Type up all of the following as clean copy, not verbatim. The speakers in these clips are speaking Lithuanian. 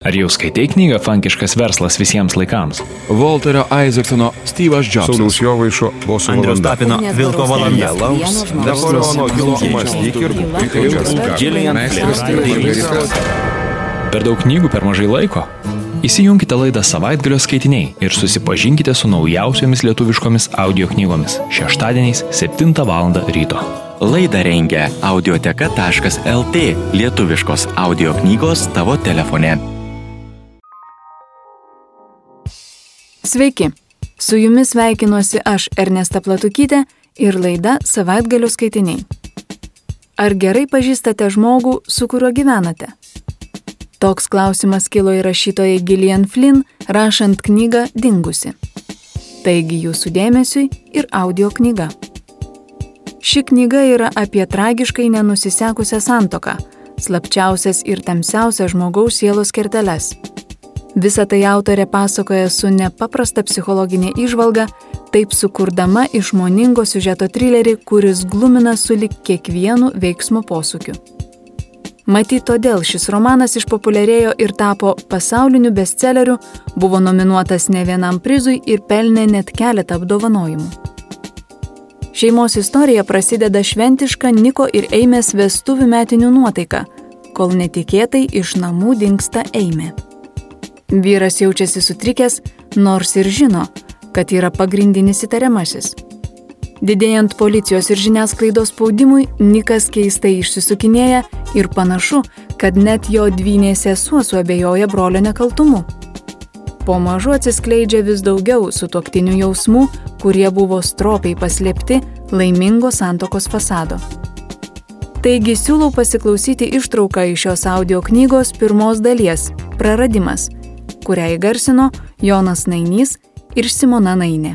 Ar jau skaitei knygą Fankiškas verslas visiems laikams? Walterio Isaacsono Steve'as Jobsas. Sauliaus Jovaišo Boso Andriaus valanda. Tapino Vilko valanda. Napoleono Hilo mąstyk ir Per daug knygų per mažai laiko? Įsijunkite laidą Savaitgalio skaitiniai ir susipažinkite su naujausiomis lietuviškomis audio knygomis šeštadieniais 7 val. Ryto. Laidą rengia audioteka.lt, lietuviškos audio knygos tavo telefone. Sveiki, su jumis sveikinuosi aš Ernesta Platukytė ir laida Savaitgalio skaitiniai. Ar gerai pažįstate žmogų, su kuriuo gyvenate? Toks klausimas kilo ir rašytojai Gillian Flynn, rašant knygą Dingusi. Taigi jūsų dėmesiui ir audio knyga. Ši knyga yra apie tragiškai nenusisekusią santuoką, slapčiausias ir tamsiausias žmogaus sielos kerteles. Visą tai autorė pasakoja su nepaprasta psichologinė įžvalga, taip sukurdama išmoningo siužeto trilerį, kuris glumina sulig kiekvienu veiksmo posūkiu. Matyt, todėl šis romanas išpopuliarėjo ir tapo pasauliniu bestselleriu, buvo nominuotas ne vienam prizui ir pelnė net keletą apdovanojimų. Šeimos istorija prasideda šventiška Niko ir Eimės vestuvių metinių nuotaika, kol netikėtai iš namų dingsta Eimė. Vyras jaučiasi sutrikęs, nors ir žino, kad yra pagrindinis įtariamasis. Didėjant policijos ir žiniasklaidos spaudimui, Nikas keistai išsisukinėja ir panašu, kad net jo dvynė sesuo suabejoja brolio nekaltumu. Po mažu atsiskleidžia vis daugiau sutuoktinių jausmų, kurie buvo stropiai paslėpti laimingo santuokos fasado. Taigi siūlau pasiklausyti ištrauką iš šios audio knygos pirmos dalies Praradimas, kurią įgarsino Jonas Nainys ir Simona Nainė.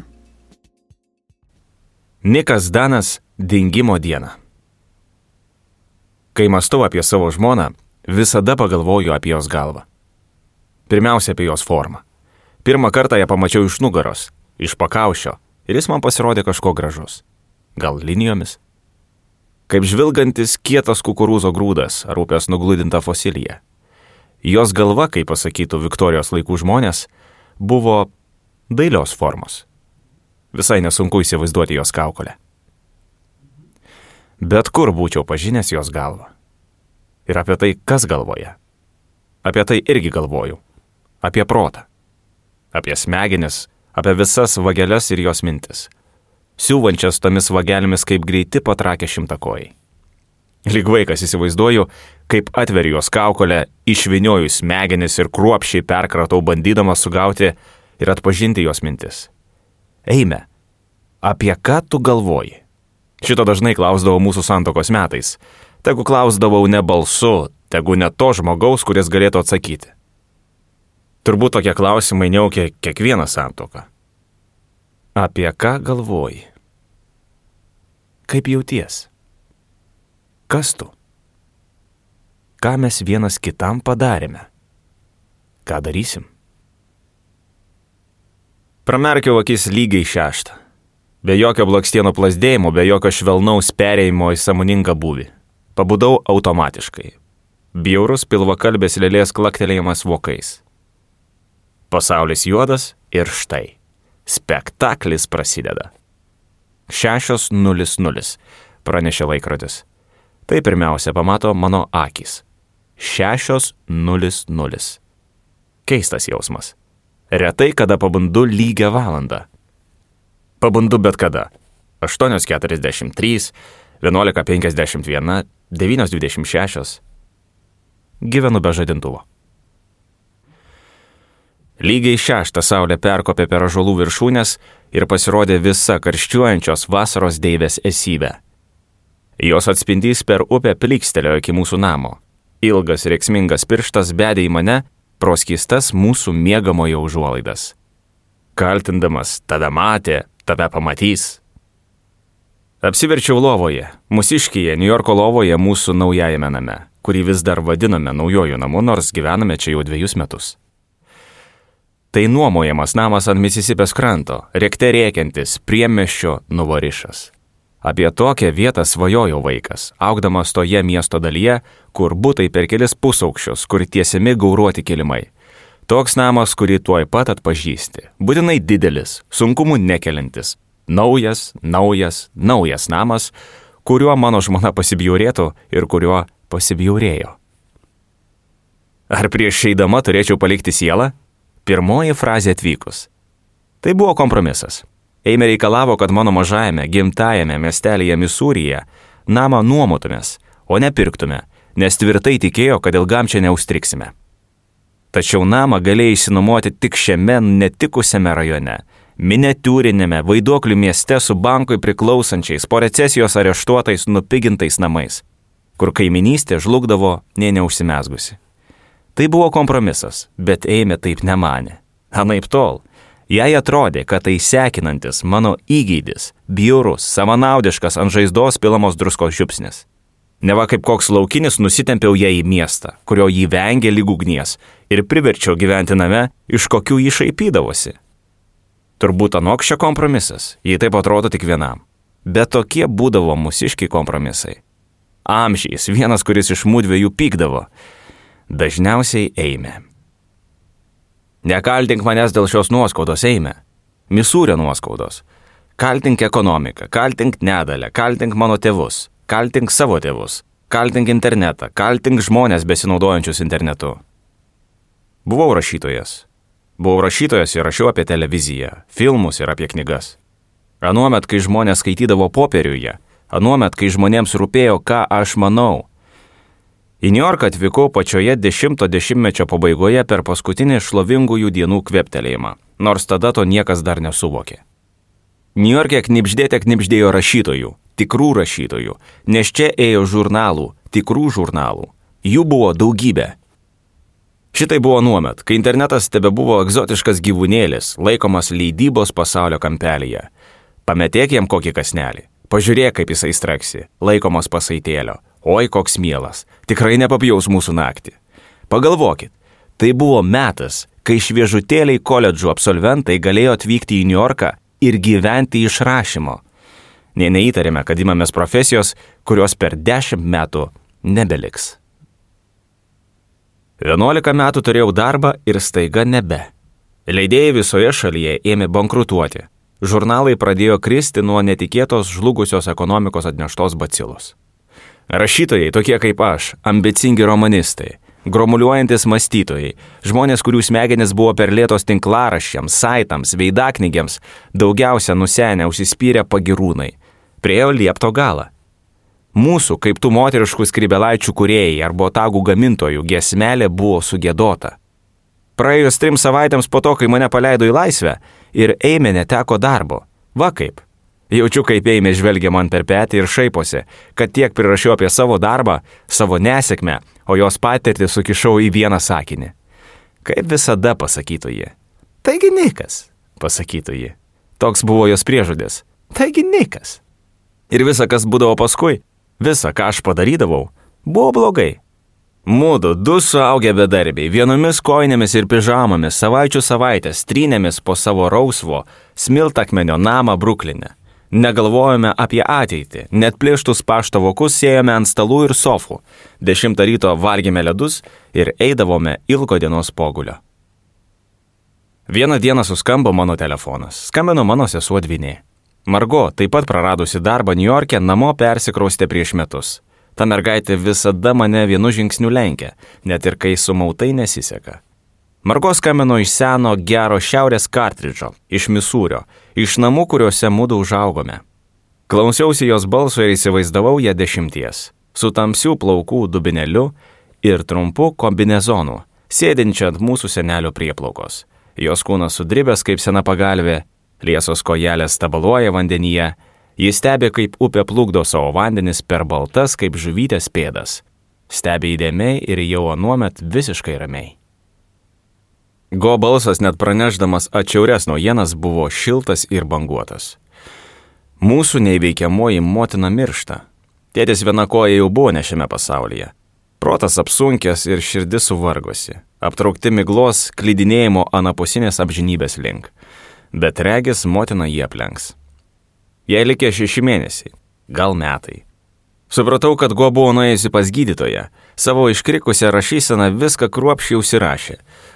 Nikas Danas dingimo dieną. Kai mąstau apie savo žmoną, visada pagalvoju apie jos galvą. Pirmiausia, apie jos formą. Pirmą kartą ją pamačiau iš nugaros, iš pakaušio, ir jis man pasirodė kažko gražus. Gal linijomis? Kaip žvilgantis kietas kukurūzo grūdas ar upės nugludinta fosilija. Jos galva, kaip pasakytų Viktorijos laikų žmonės, buvo dailios formos. Visai nesunku įsivaizduoti jos kaukolę. Bet kur būčiau pažinęs jos galvą. Ir apie tai, kas galvoje. Apie tai irgi galvoju. Apie protą. Apie smegenis, apie visas vageles ir jos mintis. Siūvančias tomis vagelėmis kaip greiti patrakę šimtakojai. Lyg vaikas įsivaizduoju, kaip atveriu jos kaukolę, išvinioju smegenis ir kruopščiai perkratau, bandydamas sugauti ir atpažinti jos mintis. Eime, apie ką tu galvoji? Šito dažnai klausdavau mūsų santuokos metais. Tegu klausdavau ne balsu, tegu ne to žmogaus, kuris galėtų atsakyti. Turbūt tokie klausimai niaukia kiekvieną santuoką. Apie ką galvoji? Kaip jauties? Kas tu? Ką mes vienas kitam padarėme? Ką darysim? Pramerkiau akis lygiai 6. Be jokio blakstienų plazdėjimo, be jokio švelnaus perėjimo į sąmoningą būvį. Pabudau automatiškai. Bjaurus pilvakalbės lėlės klaktelėjimas vokais. Pasaulis juodas ir štai. Spektaklis prasideda. 6:00, pranešė laikrodis. Tai pirmiausia pamato mano akys. 6:00. Keistas jausmas. Retai kada pabundu lygią valandą. Pabundu bet kada. 8:43, 11:51, 9:26. Gyvenu be žadintuvo. Lygiai 6 saulė perkopė per ąžuolų viršūnės ir pasirodė visa karščiuojančios vasaros deivės esybė. Jos atspindys per upę plykstelėjo iki mūsų namo. Ilgas rėksmingas pirštas bedė į mane pro skystas mūsų miegamojo užuolaidas. Kaltindamas, tave matė, tave pamatys. Apsiverčiau lovoje, mūsiškyje, Niujorko lovoje mūsų naujajame name, kurį vis dar vadiname naujoju namu, nors gyvename čia jau 2 metus. Tai nuomojamas namas ant Misisipės kranto, rėkte rėkiantis, priemiesčio Nuvorišas. Apie tokią vietą svajojau vaikas, augdamas toje miesto dalyje, kur butai per kelis pusaukščius, kur tiesiami gauruoti kilimai, Toks namas, kurį tuoj pat atpažįsti. Būtinai didelis, sunkumų nekeliantis. Naujas namas, kuriuo mano žmona pasibjaurėtų ir kuriuo pasibjaurėjo. Ar prieš eidama turėčiau palikti sielą? Pirmoji frazė atvykus. Tai buvo kompromisas. Eimė reikalavo, kad mano mažajame, gimtajame miestelėje Misūryje namą nuomotumės, o ne pirktume, nes tvirtai tikėjo, kad ilgam čia neužstriksime. Tačiau namą galėjai išsinuomoti tik šiame netikusiame rajone, miniatiūrinėme vaiduoklių mieste su bankui priklausančiais, po recesijos areštuotais nupigintais namais, kur kaiminystė žlugdavo nė neužsimezgusi. Tai buvo kompromisas, bet Eimė taip nemanė. Anaiptol, jai atrodė, kad tai sekinantis mano įgeidis, bjaurus, savanaudiškas ant žaizdos pilamos druskos žiupsnis. Neva kaip koks laukinis nusitempiau ją į miestą, kurio jį vengė lyg ugnies, ir priverčiau gyventi name, iš kokių jį šaipydavosi. Turbūt anokščio kompromisas, jei taip atrodo tik vienam. Bet tokie būdavo mūsiški kompromisai. Amžiais vienas, kuris iš mūdviejų pykdavo. Dažniausiai Eimė. Nekaltink manęs dėl šios nuoskaudos, Eimė. Misūrio nuoskaudos. Kaltink ekonomiką, kaltink nedalę, kaltink mano tėvus. Kaltink savo tėvus, kaltink internetą, kaltink žmonės besinaudojančius internetu. Buvau rašytojas ir rašiau apie televiziją, filmus ir apie knygas. Anuomet, kai žmonės skaitydavo popieriuje, anuomet, kai žmonėms rūpėjo, ką aš manau. Į Niujorką atvykau pačioje 10-mečio pabaigoje per paskutinį šlovingųjų dienų kveptelėjimą, nors tada to niekas dar nesuvokė. Niujorke knibždėjo rašytojų, tikrų rašytojų, nes čia ėjo žurnalų, tikrų žurnalų. Jų buvo daugybė. Šitai buvo nuomet, kai internetas tebebuvo egzotiškas gyvūnėlis, laikomas leidybos pasaulio kampelyje. Pametėk jam kokį kasnelį, pažiūrėk, kaip jisai straksi, laikomas pasaitėlio. Oi, koks mielas, tikrai nepapjaus mūsų naktį. Pagalvokit, tai buvo metas, kai šviežutėliai koledžų absolventai galėjo atvykti į Niujorką ir gyventi iš rašymo. Nė neįtarėme, kad imamės profesijos, kurios per 10 metų nebeliks. 11 metų turėjau darbą ir staiga nebe. Leidėjai visoje šalyje ėmė bankrutuoti. Žurnalai pradėjo kristi nuo netikėtos žlugusios ekonomikos atneštos bacilos. Rašytojai, tokie kaip aš, ambicingi romanistai, gromuliuojantis mąstytojai, žmonės, kurių smegenys buvo per lėtos tinklaraščiams, saitams, veidaknygiams, daugiausia nusenę užsispyrę pagirūnai, priėjo liepto galą. Mūsų, kaip tų moteriškų skribelaičių kūrėjai ar botagų gamintojų, giesmelė buvo sugėdota. Praėjus 3 savaitėms po to, kai mane paleido į laisvę, ir Eimė neteko darbo. Va kaip. Jaučiu, kaip Eimė žvelgia man per petį ir šaiposi, kad tiek prirašiau apie savo darbą, savo nesėkmę, o jos patirtį sukišau į vieną sakinį. Kaip visada, pasakytų ji. Taigi nikas, pasakytų ji. Toks buvo jos priežodis. Taigi nikas. Ir visa, kas būdavo paskui, visa, ką aš padarydavau, buvo blogai. Mūdu, 2 suaugę bedarbiai, vienomis kojinėmis ir pižamomis, savaičių savaitės, trynėmis po savo rausvo, smiltakmenio namą Brukline. Negalvojome apie ateitį, net plėštus pašto vokus sėjome ant stalų ir sofų, 10 ryto valgėme ledus ir eidavome ilgo dienos pogulio. Vieną dieną suskambo mano telefonas, skambino mano sesuo dvynė. Margo, taip pat praradusi darbą Niujorke, namo persikraustė prieš metus. Ta mergaitė visada mane vienu žingsniu lenkia, net ir kai sumautai nesiseka. Margo skambino iš seno gero šiaurės kartridžo, iš Misūrio, iš namų, kuriuose mudu užaugome. Klausiausi jos balso ir įsivaizdavau ją 10, su tamsių plaukų dubinėliu ir trumpu kombinezonu, sėdinčią ant mūsų senelio prieplaukos. Jos kūnas sudribęs kaip sena pagalvė, liesos kojelės tabaluoja vandenyje, jis stebi, kaip upė plukdo savo vandenis per baltas kaip žuvytės pėdas. Stebi įdėmiai ir jau anuomet visiškai ramiai. Go balsas net pranešdamas atšiaurias naujienas buvo šiltas ir banguotas. Mūsų neįveikiamoji motina miršta. Tėtis viena koja jau buvo ne šiame pasaulyje. Protas apsunkęs ir širdis suvargosi, aptraukti miglos klydinėjimo anapusinės apžinybės link. Bet regis motina jį aplenks. Jai likė 6 mėnesiai, gal metai. Supratau, kad Go buvo nuėjusi pas gydytoją, savo iškrikusią rašyseną viską kruopščiai užsirašė,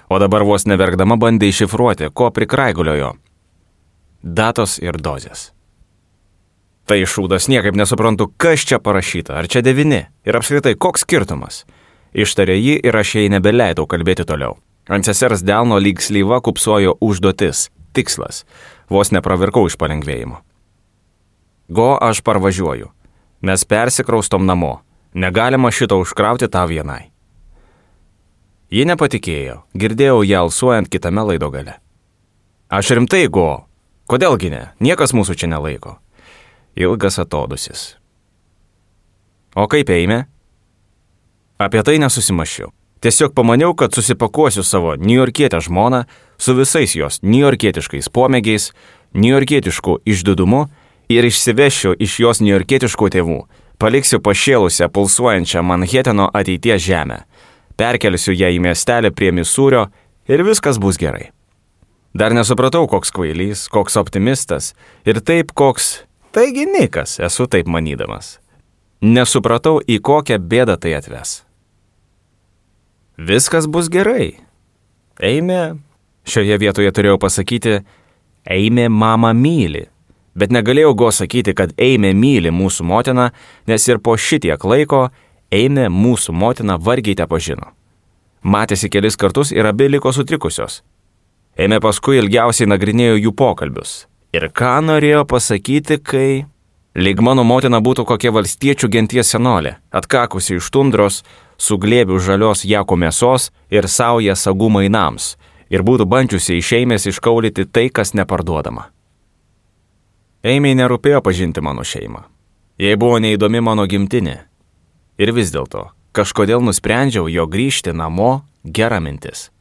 o dabar vos neverkdama bandė iššifruoti, ko prikraiguliojo. Datos ir dozės. Tai šūdas, niekaip nesuprantu, kas čia parašyta, ar čia 9 ir apskritai koks skirtumas. Ištarė ji ir aš jai nebeleidau kalbėti toliau. Ant sesers delno lyg slyva kupsojo užduotis, tikslas, vos nepravirkau iš palengvėjimo. Go, aš parvažiuoju, mes persikraustom namo, negalima šito užkrauti tau vienai. Ji nepatikėjo, girdėjau ją alsuojant kitame laido gale. Aš rimtai, Go, kodėlgi ne, niekas mūsų čia nelaiko. Ilgas atodusis. O kaip eime? Apie tai nesusimašiau. Tiesiog pamaniau, kad susipakuosiu savo niujorkietę žmoną su visais jos niujorkietiškais pomėgiais, niujorkietišku išdidumu ir išsivešiu iš jos niujorkietiškų tėvų. Paliksiu pašėlusią, pulsuojančią Manheteno ateities žemę. Perkelsiu ją į miestelį prie Misūrio ir viskas bus gerai. Dar nesupratau, koks kvailys, koks optimistas ir taip koks... Taigi nikas, esu taip manydamas. Nesupratau, į kokią bėdą tai atves. Viskas bus gerai. Eime, šioje vietoje turėjau pasakyti, Eime mama myli. Bet negalėjau Go sakyti, kad Eime myli mūsų motiną, nes ir po šitiek laiko Eime mūsų motiną vargiai tepažino. Matėsi kelis kartus ir abi liko sutrikusios. Eime paskui ilgiausiai nagrinėjo jų pokalbius. Ir ką norėjo pasakyti, kai... Lyg mano motina būtų kokia valstiečių genties senolė, atkakusi iš tundros, su glėbiu žalios jako mėsos ir sauja sagų mainams, ir būtų bandžiusi iš Eimės iškaulyti tai, kas neparduodama. Eimei nerūpėjo pažinti mano šeimą. Jai buvo neįdomi mano gimtinė. Ir vis dėlto, kažkodėl nusprendžiau, jo grįžti namo gera mintis.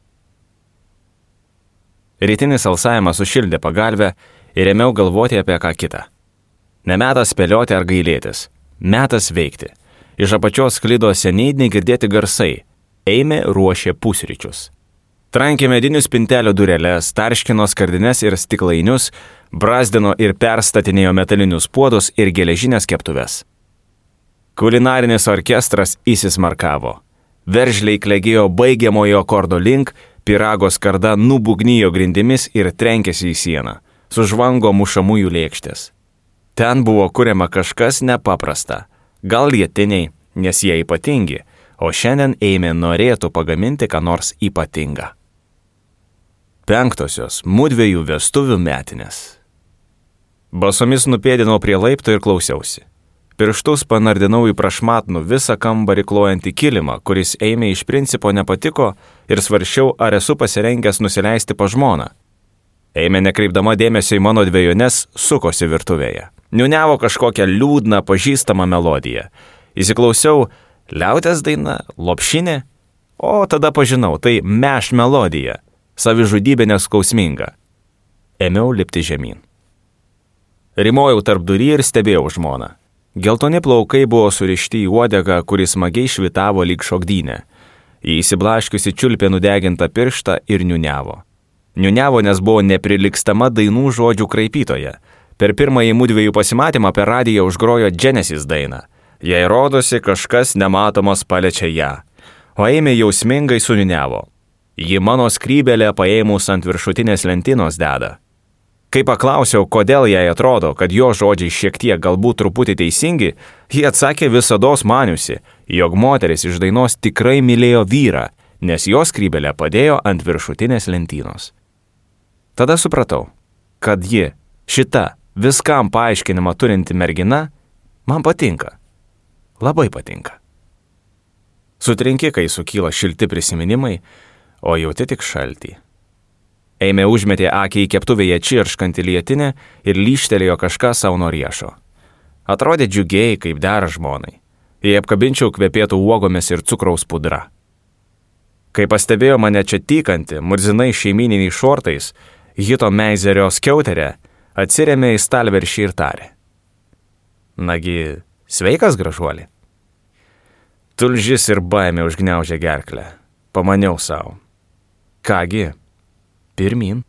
Rytinis alsavimas sušildė pagalvę ir ėmiau galvoti apie ką kitą. Nemetas spėlioti ar gailėtis, metas veikti. Iš apačios sklido seniai negirdėti garsai. Eimė ruošė pusryčius. Trankė medinių spintelio dureles, tarškino skardines ir stiklainius, brazdino ir perstatinėjo metalinius puodus ir geležinės keptuves. Kulinarinis orkestras įsismarkavo. Veržliai klegėjo baigiamojo akordo link, pyrago skarda nubugnijo grindimis ir trenkėsi į sieną. Sužvango mušamųjų lėkštės. Ten buvo kuriama kažkas nepaprasta. Gal lietiniai, nes jie ypatingi, o šiandien Eimė norėtų pagaminti ką nors ypatingą. 5. Mudviejų vestuvių metinės. Basomis nupėdinau prie laipto ir klausiausi. Pirštus panardinau į prašmatnų visą kambarį klojantį kilimą, kuris Eimė iš principo nepatiko ir svarsčiau, ar esu pasirengęs nusileisti pa žmoną. Eimė nekreipdama dėmesio į mano dvejones sukosi virtuvėje. Niuniavo kažkokią liūdną pažįstamą melodiją. Įsiklausiau, liaudės daina, lopšinė, o tada pažinau, tai meš melodija, savižudybė neskausminga. Ėmiau lipti žemyn. Rimojau tarp durį ir stebėjau žmoną. Geltoni plaukai buvo surišti į uodegą, kuris smagiai švitavo lyg šokdynė. Jį įsiblaškiusi čiulpė nudegintą pirštą ir niuniavo. Niuniavo, nes buvo neprilygstama dainų žodžių kraipytoja. Per pirmąjį mudviejų pasimatymą per radiją užgrojo Genesis dainą. Jai rodosi, kažkas nematomas paliečia ją. O Eimė jausmingai suniuniavo. Ji mano skrybelę paėmus ant viršutinės lentynos deda. Kai paklausiau, kodėl jai atrodo, kad jo žodžiai šiek tiek galbūt truputį teisingi, ji atsakė visados maniusi, jog moteris iš dainos tikrai mylėjo vyrą, nes jo skrybelę padėjo ant viršutinės lentynos. Tada supratau, kad ji, šita viskam paaiškinimą turinti mergina, man patinka. Labai patinka. Sutrinki, kai sukyla šilti prisiminimai, o jauti tik šaltį. Eimė užmetė akį į keptuvėje čirškantį lietinę ir lyštelėjo kažką savo nuo riešo. Atrodė džiugiai, kaip dera žmonai. Jei apkabinčiau kvepėtų uogomis ir cukraus pudra. Kai pastebėjo mane čia tykantį, murzinai šeimininiais šortais, hito Meizerio skiauterę, atsirėmė į stalviršį ir tarė. Nagi, sveikas, gražuoli. Tulžis ir baimė užgniaužė gerklę. Pamaniau savo. Kągi, pirmyn.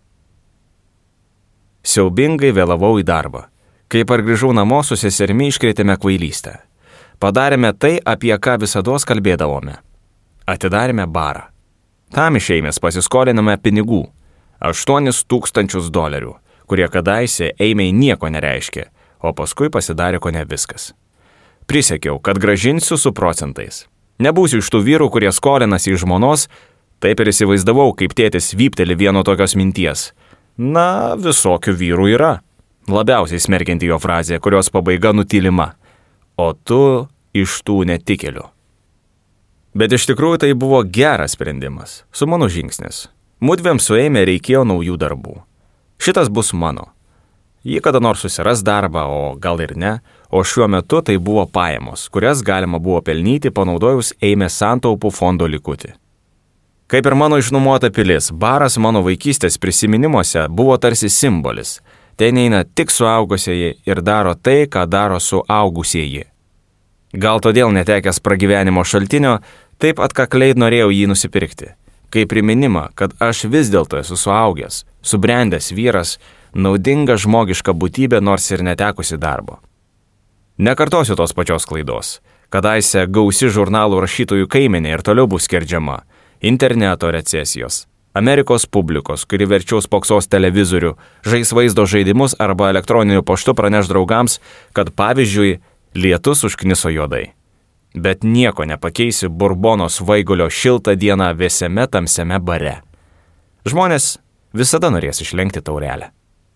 Siaubingai vėlavau į darbą. Kai pargrįžau namo, su seserimi iškrėtėme kvailystę. Padarėme tai, apie ką visados kalbėdavome. Atidarėme barą. Tam iš Eimės pasiskolinome pinigų – $8,000, kurie kadaise Eimei nieko nereiškė, o paskui pasidarė ko ne viskas. Prisiekiau, kad gražinsiu su procentais. Nebūsiu iš tų vyrų, kurie skolinasi iš žmonos, taip ir įsivaizdavau, kaip tėtis vypteli vieno tokios minties. Na, visokių vyrų yra. Labiausiai smerkianti jo frazė, kurios pabaiga nutylima. O tu iš tų netikėlių. Bet iš tikrųjų tai buvo geras sprendimas, su mano žingsnis. Mudviem su Eime reikėjo naujų darbų. Šitas bus mano. Ji kada nors susiras darbą, o gal ir ne, o šiuo metu tai buvo pajamos, kurias galima buvo pelnyti panaudojus Eimės santaupų fondo likutį. Kaip ir mano išnuomota pilis, baras mano vaikystės prisiminimuose buvo tarsi simbolis. Ten eina tik suaugusieji ir daro tai, ką daro suaugusieji. Gal todėl netekęs pragyvenimo šaltinio, taip atkakliai norėjau jį nusipirkti. Kaip priminimą, kad aš vis dėlto esu suaugęs, subrendęs vyras, naudinga žmogiška būtybė, nors ir netekusi darbo. Nekartosiu tos pačios klaidos. Kadaise gausi žurnalų rašytojų kaimenė ir toliau bus skerdžiama. Interneto recesijos. Amerikos publikos, kuri verčiau spoksos televizorių, žais vaizdo žaidimus arba elektroniniu paštu praneš draugams, kad pavyzdžiui, lietus užkniso juodai. Bet nieko nepakeisi Burbono Svaigulio šiltą dieną vėsiame tamsiame bare. Žmonės visada norės išlenkti taurelę.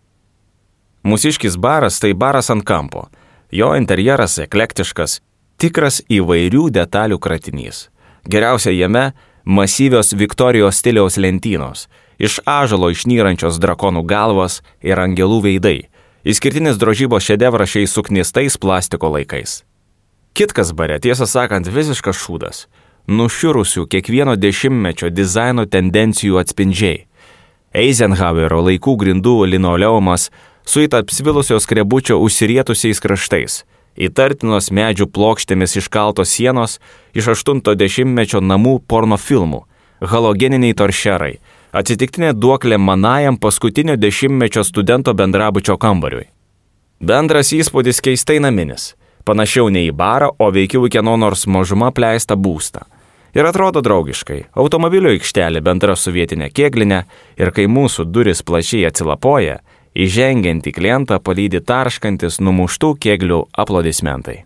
Mūsiškis baras tai baras ant kampo. Jo interjeras eklektiškas, tikras įvairių detalių kratinys. Geriausia jame masyvios Viktorijos stiliaus lentynos, iš ąžuolo išnyrančios drakonų galvos ir angelų veidai. Išskirtinis drožybos šedevras šiais suknistais plastiko laikais. Kitkas bare, tiesą sakant, visiškas šūdas. Nušiurusių kiekvieno dešimtmečio dizaino tendencijų atspindžiai. Eizenhauerio laikų grindų linoleumas su apsvilusios skrebučio užsirietusiais kraštais. Įtartinos medžių plokštėmis iškaltos sienos iš 80-mečio namų pornofilmų. Halogeniniai toršerai. Atsitiktinė duoklė manajam paskutinio 10-mečio studento bendrabučio kambariui. Bendras įspūdis keistai naminis. Panašiau ne į barą, o veikiau į kieno nors mažuma pleistą būstą. Ir atrodo draugiškai. Automobilio aikštelė bendra su vietinė kėglinė ir kai mūsų duris plačiai atsilapoja, įžengiant į klientą palydi tarškantis numuštų kėglių aplodismentai.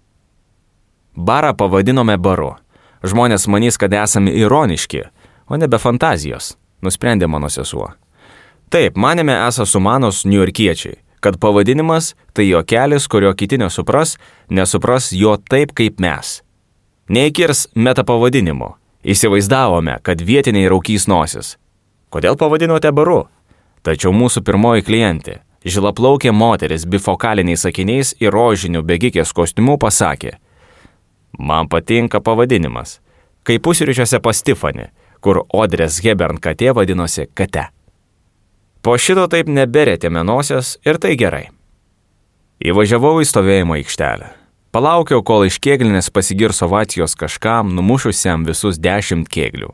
Barą pavadinome baru. Žmonės manys, kad esame ironiški, o ne be fantazijos, nusprendė mano sesuo. Taip, manėme esą sumanos niujorkiečiai, kad pavadinimas tai juokelis, kurio kiti nesupras jo taip kaip mes. Neįkirs metapavadinimu. Įsivaizdavome, kad vietiniai raukys nosis. Kodėl pavadinote baru? Tačiau mūsų pirmoji klientė, žilaplaukė moteris bifokaliniais akiniais ir rožiniu bėgikės kostiumu pasakė: man patinka pavadinimas, kaip pusryčiuose pas Tiffany, kur Audrės Hepburn katė vadinosi kate. Po šito taip neberėtėme nosies ir tai gerai. Įvažiavau į stovėjimo aikštelę. Palaukiau, kol iš kėglinės pasigirs ovacijos kažkam, numušusiam visus 10 kėglių.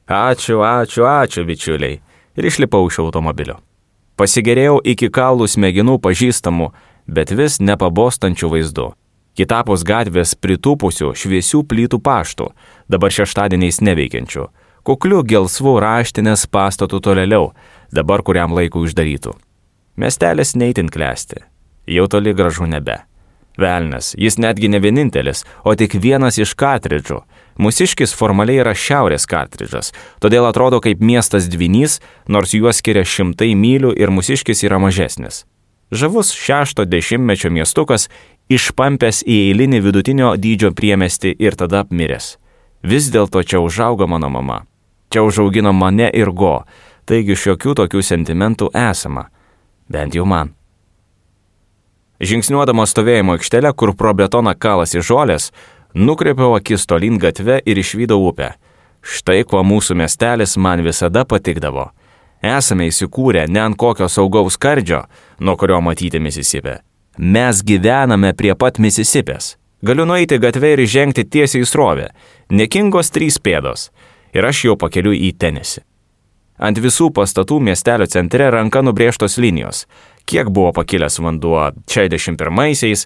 Ačiū, bičiuliai. Ir išlipau iš automobilio. Pasigėrėjau iki kaulų smegenų pažįstamų, bet vis nepabostančių vaizdu. Kitapus gatvės pritūpusių šviesių plytų paštų, dabar šeštadieniais neveikiančių. Kuklių gelsvų raštinės pastatų tolėliau, dabar kuriam laikui uždarytų. Miestelis neįtin klesti, jau toli gražu nebe. Velnias, jis netgi ne vienintelis, o tik vienas iš kartridžų. Mūsiškis formaliai yra šiaurės kartridžas, todėl atrodo kaip miestas dvynys, nors juos skiria 100 mylių ir mūsiškis yra mažesnis. Žavus 60-mečio miestukas, išpampęs į eilinį vidutinio dydžio priemiestį ir tada apmiręs. Vis dėlto čia užaugo mano mama. Čia užaugino mane ir Go, taigi šiokių tokių sentimentų esama. Bent jau man. Žingsniuodamas stovėjimo aikštelę, kur pro betoną kalasi žolės, nukreipiau akis tolyn gatve ir išvydau upę. Štai kuo mūsų miestelis man visada patikdavo. Esame įsikūrę ne ant kokio saugaus skardžio, nuo kurio matyti Misisipę. Mes gyvename prie pat Misisipės. Galiu nueiti gatvę ir žengti tiesiai į srovę. Nekingos 3 pėdos. Ir aš jau pakeliu į Tenesį. Ant visų pastatų miestelio centre ranka nubrėžtos linijos. Kiek buvo pakilęs vanduo 61-aisiais,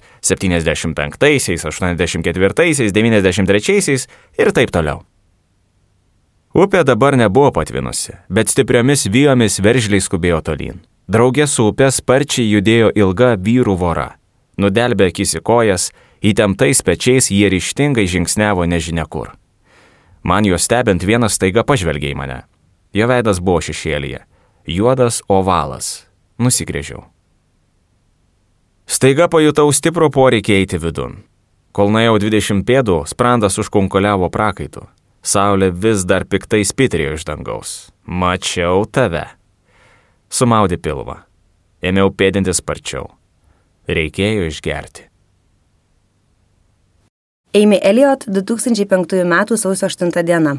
75-aisiais, 84-aisiais, 93-aisiais ir taip toliau. Upė dabar nebuvo patvinusi, bet stipriomis vijomis veržliai skubėjo tolyn. Draugė su upė sparčiai judėjo ilga vyrų vora. Nudelbė akis į kojas, įtemptais pečiais jie ryžtingai žingsniavo nežinia kur. Man jo stebint vienas staiga pažvelgė į mane. Jo veidas buvo šešėlyje, juodas ovalas. Nusigrėžiau. Staiga pajutau stiprų poreikį eiti vidun. Kol nuėjau 20 pėdų, sprandas užkunkuliavo prakaitu. Saulė vis dar piktai spitrėjo iš dangaus. Mačiau tave. Sumaudė pilvą. Ėmiau pėdinti sparčiau. Reikėjo išgerti. Amy Elliot, 2005 m. sausio 8 diena.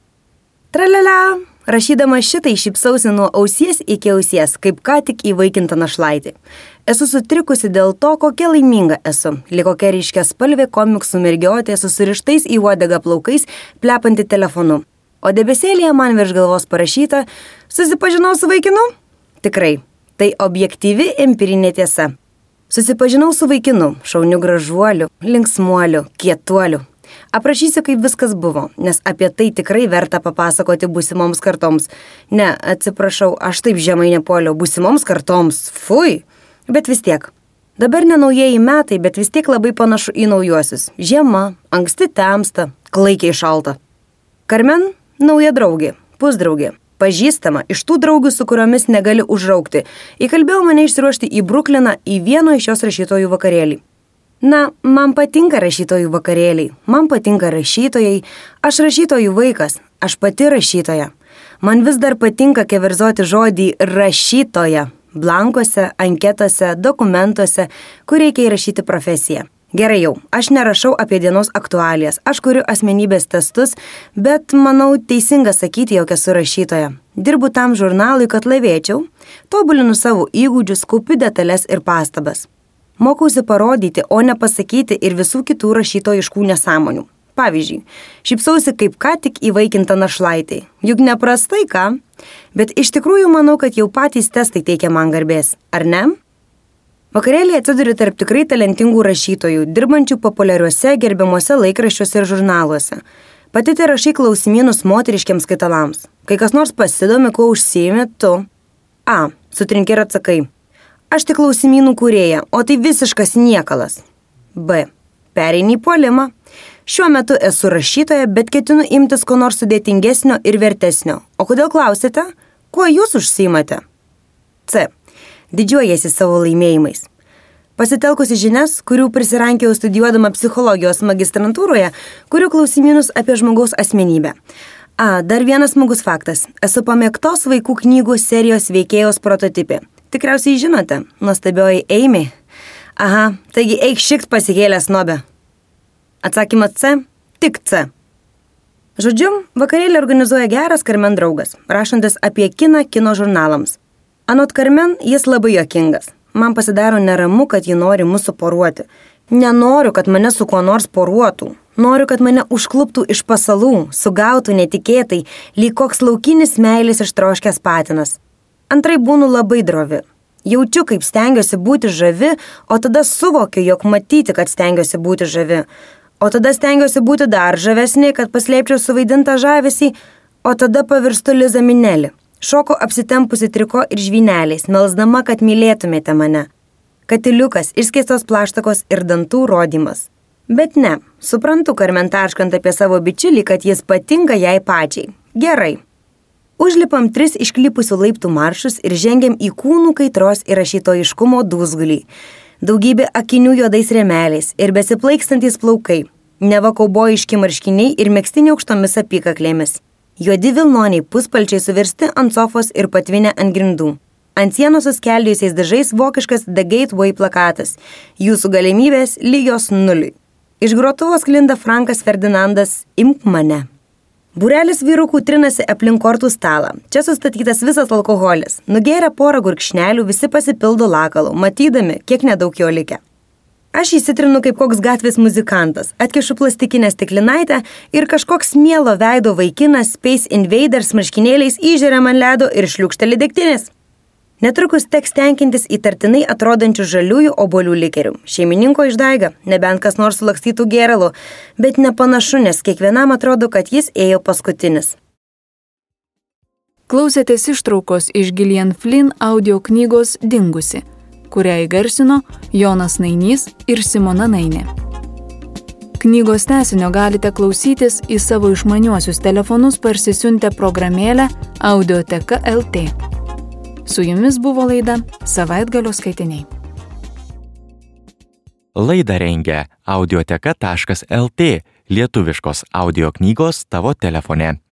Tralialia, rašydama šitai šypsausi nuo ausies iki ausies, kaip ką tik įvaikinta našlaitė. Esu sutrikusi dėl to, kokia laiminga esu. Lyg kokia ryškia spalvė komiksų mergiotė su surištais į uodegą plaukais, plepanti telefonu. O debesėlėje man virš galvos parašyta, susipažinau su vaikinu? Tikrai, tai objektyvi empirinė tiesa. Susipažinau su vaikinu, šauniu gražuoliu, linksmuoliu, kietuoliu. Aprašysiu, kaip viskas buvo, nes apie tai tikrai verta papasakoti būsimoms kartoms. Ne, atsiprašau, aš taip žemai nepuoliau, būsimoms kartoms, fui. Bet vis tiek. Dabar ne naujieji metai, bet vis tiek labai panašu į naujuosius. Žiema, anksti temsta, klaikiai šalta. Karmen, nauja draugė, pusdraugė. Pažįstama, iš tų draugių, su kuriomis negali užraukti. Įkalbėjau mane išsiruošti į Brukliną į vieno iš jos rašytojų vakarėlį. Na, man patinka rašytojų vakarėliai, man patinka rašytojai, aš rašytojų vaikas, aš pati rašytoja. Man vis dar patinka keverzoti žodį rašytoja, blankose, anketose, dokumentuose, kur reikia įrašyti profesiją. Gerai jau, aš nerašau apie dienos aktualijas, aš kuriu asmenybės testus, bet manau teisinga sakyti, jog esu rašytoja. Dirbu tam žurnalui, kad laimėčiau, tobulinu savo įgūdžius, kaupiu detalės ir pastabas. Mokausi parodyti, o ne pasakyti ir visų kitų rašytojiškų nesąmonių. Pavyzdžiui, šypsausi kaip ką tik įvaikinta našlaitė. Juk neprastai ką, bet iš tikrųjų manau, kad jau patys testai teikia man garbės, ar ne? Vakarėlėje atsiduri tarp tikrai talentingų rašytojų, dirbančių populiariuose gerbiamuose laikraščiuose ir žurnaluose. Pati te rašai klausimynus moteriškiams skaitalams. Kai kas nors pasidomi, kuo užsiimi, tu A. Sutrinki ir atsakai. Aš tik klausimynų kūrėja, o tai visiškas niekalas. B. Pereini į puolimą. Šiuo metu esu rašytoja, bet ketinu imtis ko nors sudėtingesnio ir vertesnio. O kodėl klausite? Kuo jūs užsiimate? C. Didžiuojasi savo laimėjimais. Pasitelkusi žinias, kurių prisirankėjau studijuodama psichologijos magistrantūroje, kuriu klausimynus apie žmogaus asmenybę. A. Dar vienas smagus faktas. Esu pamėgtos vaikų knygų serijos veikėjos prototipė. Tikriausiai žinote, nuostabioji Amy. Aha, taigi eik šikt pasikėlęs snobė. Atsakymas C. Tik C. Žodžiu, vakarėlį organizuoja geras Karmen draugas, rašantis apie kiną kino žurnalams. Anot Karmen, jis labai juokingas. Man pasidaro neramu, kad ji nori mūsų poruoti. Nenoriu, kad mane su kuo nors poruotų. Noriu, kad mane užkluptų iš pasalų, sugautų netikėtai, lyg koks laukinis meilės ištroškęs patinas. Antrai būnu labai drovi. Jaučiu, kaip stengiuosi būti žavi, o tada suvokiu, jog matyti, kad stengiuosi būti žavi. O tada stengiuosi būti dar žavesnė, kad paslėpčiau suvaidintą žavesį, o tada pavirstu Liza Minnelli. Šoku apsitempusi triko ir žvyneliais, melsdama, kad mylėtumėte mane. Katiliukas, išskeistos plaštakos ir dantų rodymas. Bet ne, suprantu Karmen tarškant apie savo bičiulį, kad jis patinka jai pačiai. Gerai. Užlipam 3 išklipusių laiptų maršus ir žengiam į kūnų kaitros ir rašytojiškumo dūzgulį. Daugybė akinių juodais rėmeliais ir besiplaikstantis plaukai. Neva kaubojiški marškiniai ir megztiniai aukštomis apykaklėmis. Juodi vilnoniai puspalčiai suversti ant sofos ir patvinę ant grindų. Ant sienos suskeldėjusiais dažais vokiškas The Gateway plakatas. Jūsų galimybės lygios 0. Iš grotuvos sklinda Frankas Ferdinandas Imk mane. Būrelis vyrukų trinasi aplink kortų stalą. Čia sustatytas visas alkoholis. Nugėrę porą gurkšnelių visi pasipildo lakalų, matydami, kiek nedaug jo likę. Aš įsitrinu kaip koks gatvės muzikantas, atkišu plastikinę stiklinaitę ir kažkoks mielo veido vaikinas Space Invaders marškinėliais įžeria man ledo ir šliūkšteli degtinės. Netrukus teks tenkintis įtartinai atrodančių žaliųjų obuolių likerių. Šeimininko išdaiga, nebent kas nors sulakstytų gėralų, bet nepanašu, nes kiekvienam atrodo, kad jis ėjo paskutinis. Klausėtės ištraukos iš Gillian Flynn audio knygos Dingusi, kurią įgarsino Jonas Nainys ir Simona Nainė. Knygos tęsinio galite klausytis į savo išmaniuosius telefonus parsisiuntę programėlę Audioteka LT. Su jumis buvo laida Savaitgalio skaitiniai. Laidą rengia audioteka.lt, lietuviškos audio knygos tavo telefone.